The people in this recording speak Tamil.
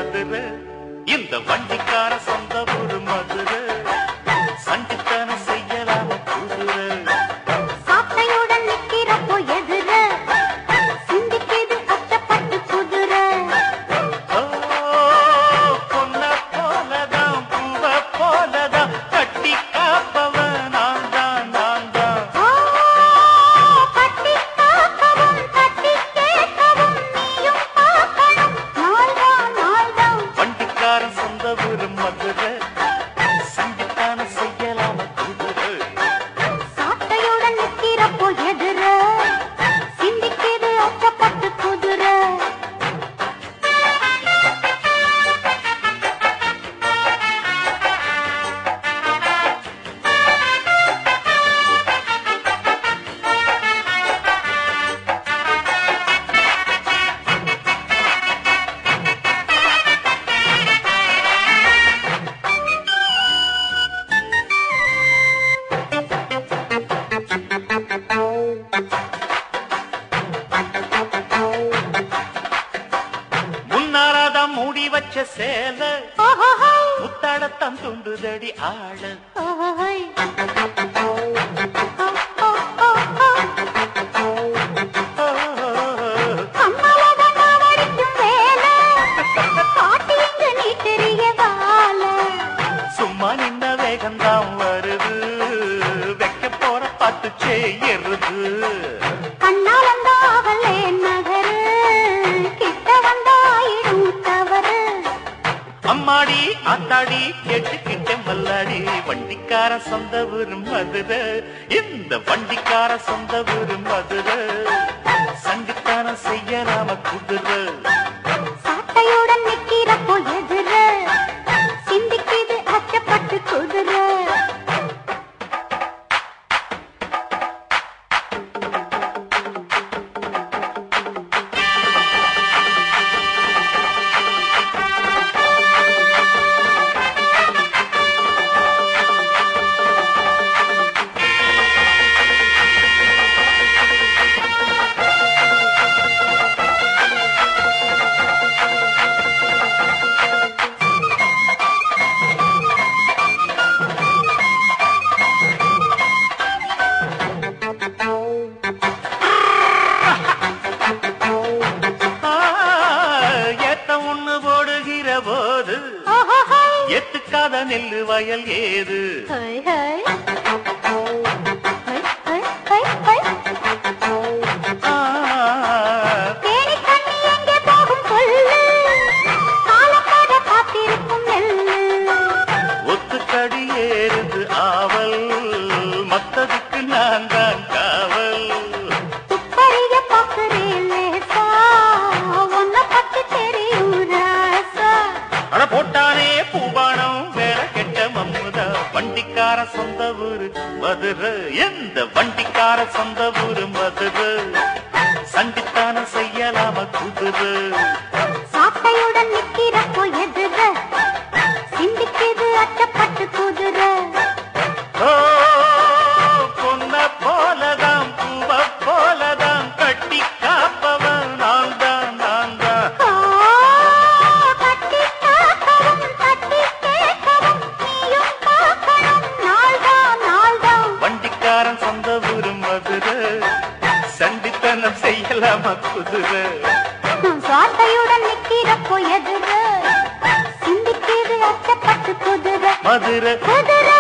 மதுரை, இந்த வண்டிக்கார சொந்த ஊரு மதுரை, சண்டித்தனம் செய்யலாம குதிரை. சாட்டையுடன் நிக்கிறப்போ எதிர சிந்திக்கிது அச்சப்பட்டு குதிரை. பொன்ன போலதான் பூவ போலதான் கட்டி காப்பவன் நான் தான் நான் தான். கட்டி காக்கவும் கட்டி கேட்கவும் நீயும் பார்க்கணும் நாள்தான் நாள்தான். வண்டிக்காரன் சொந்த ஊரு மதுரை, சண்டித்தனம் செய்யலாம குதிரை. சாட்டையுடன் நிக்கிறப்போ எதிர சிந்திக்கிது அச்சப்பட்டு குதிரை. முன்னாராதான் மூடி வச்ச சேல முத்தாடத்தான் துண்டுதடி ஆள. சும்மா நின்ன வேகந்தான் வருது, வைக்க போற பாட்டு செய்யறது. அம்மாடி ஆத்தாடி கேட்டுக்கிட்ட மல்லாடி, வண்டிக்கார சொந்த ஊரு மதுரை, இந்த வண்டிக்கார சொந்த ஊரு மதுரை, சண்டித்தனம் செய்யலாம குதிரை. சாட்டையுடன் நிக்கிறப்போ எதிர சிந்திக்கிது அச்சப்பட்டு குதிரை. போது எத்துக்காத நெல்லு வயல் ஏது? ஒத்துக்கடி ஏறுது ஆவல், மத்ததுக்கு நான் தான் காவல். போட்டானே பூபானம் வேற கெட்ட மம்முதா, வண்டிக்கார சொந்த ஊரு மதுரை, எந்த வண்டிக்கார சொந்த ஊரு மதுரை, சண்டித்தனம் செய்யலாம குதிரை. சாட்டையுடன் நிக்கிறப்போ எதிர சிந்திக்கிது அச்சப்பட்டு குதிரை. பொன்ன போலதான் பூவ போலதான் கட்டி காப்பவன் நான் தான் நான் தான். வண்டிக்காரன் சொந்த ஊரு மதுரை, சண்டித்தனம் செய்யலாம குதிரை. சாட்டையுடன் நிக்கிறப்போ எதிர சிந்திக்கிது அச்சப்பட்டு குதிரை. மதுரை குதிரை